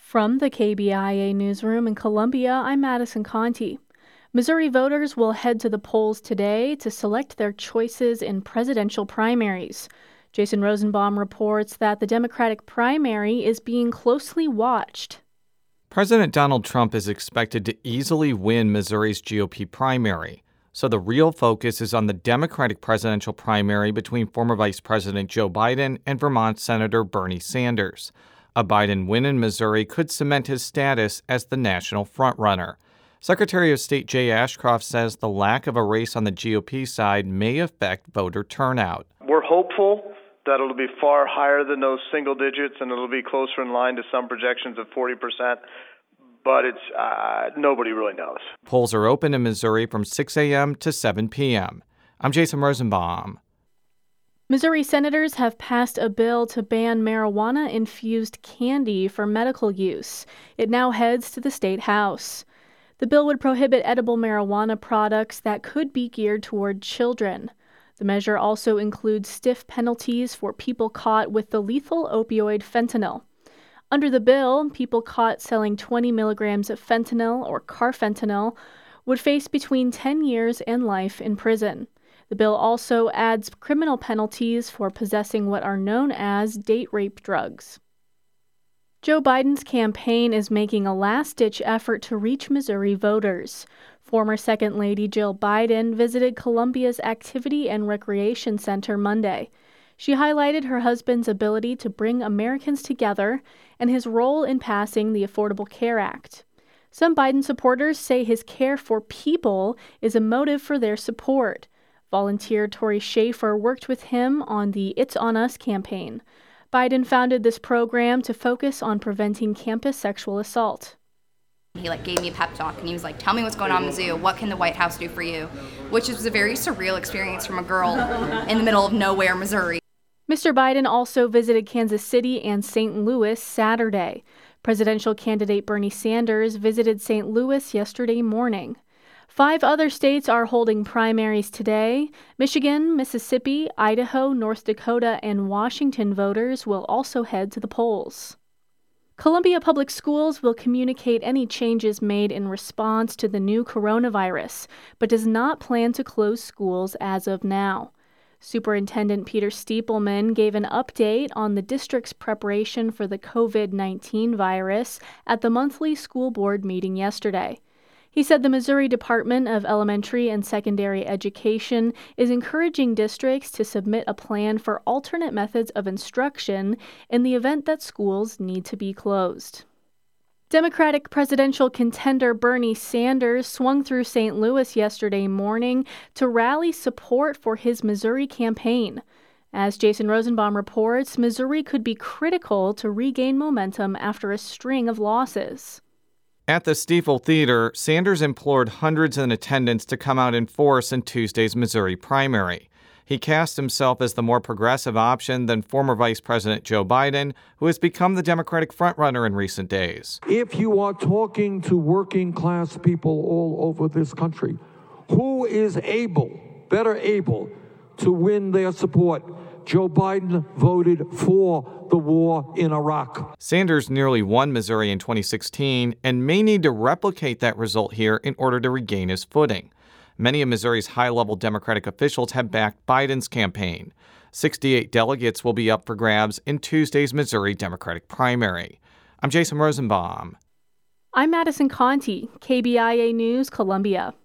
From the KBIA newsroom in Columbia, I'm Madison Conti. Missouri voters will head to the polls today to select their choices in presidential primaries. Jason Rosenbaum reports that the Democratic primary is being closely watched. President Donald Trump is expected to easily win Missouri's GOP primary. So the real focus is on the Democratic presidential primary between former Vice President Joe Biden and Vermont Senator Bernie Sanders. A Biden win in Missouri could cement his status as the national frontrunner. Secretary of State Jay Ashcroft says the lack of a race on the GOP side may affect voter turnout. We're hopeful that it'll be far higher than those single digits and it'll be closer in line to some projections of 40%. But it's nobody really knows. Polls are open in Missouri from 6 a.m. to 7 p.m. I'm Jason Rosenbaum. Missouri senators have passed a bill to ban marijuana-infused candy for medical use. It now heads to the state house. The bill would prohibit edible marijuana products that could be geared toward children. The measure also includes stiff penalties for people caught with the lethal opioid fentanyl. Under the bill, people caught selling 20 milligrams of fentanyl or carfentanil would face between 10 years and life in prison. The bill also adds criminal penalties for possessing what are known as date rape drugs. Joe Biden's campaign is making a last-ditch effort to reach Missouri voters. Former Second Lady Jill Biden visited Columbia's Activity and Recreation Center Monday. She highlighted her husband's ability to bring Americans together and his role in passing the Affordable Care Act. Some Biden supporters say his care for people is a motive for their support. Volunteer Tori Schaefer worked with him on the It's On Us campaign. Biden founded this program to focus on preventing campus sexual assault. He gave me a pep talk and he was like, tell me what's going on in Mizzou. What can the White House do for you? Which was a very surreal experience from a girl in the middle of nowhere, Missouri. Mr. Biden also visited Kansas City and St. Louis Saturday. Presidential candidate Bernie Sanders visited St. Louis yesterday morning. 5 other states are holding primaries today. Michigan, Mississippi, Idaho, North Dakota, and Washington voters will also head to the polls. Columbia Public Schools will communicate any changes made in response to the new coronavirus, but does not plan to close schools as of now. Superintendent Peter Stiepelman gave an update on the district's preparation for the COVID-19 virus at the monthly school board meeting yesterday. He said the Missouri Department of Elementary and Secondary Education is encouraging districts to submit a plan for alternate methods of instruction in the event that schools need to be closed. Democratic presidential contender Bernie Sanders swung through St. Louis yesterday morning to rally support for his Missouri campaign. As Jason Rosenbaum reports, Missouri could be critical to regain momentum after a string of losses. At the Stiefel Theater, Sanders implored hundreds in attendance to come out in force in Tuesday's Missouri primary. He cast himself as the more progressive option than former Vice President Joe Biden, who has become the Democratic frontrunner in recent days. If you are talking to working class people all over this country, who is better able to win their support? Joe Biden voted for the war in Iraq. Sanders nearly won Missouri in 2016 and may need to replicate that result here in order to regain his footing. Many of Missouri's high-level Democratic officials have backed Biden's campaign. 68 delegates will be up for grabs in Tuesday's Missouri Democratic primary. I'm Jason Rosenbaum. I'm Madison Conti, KBIA News, Columbia.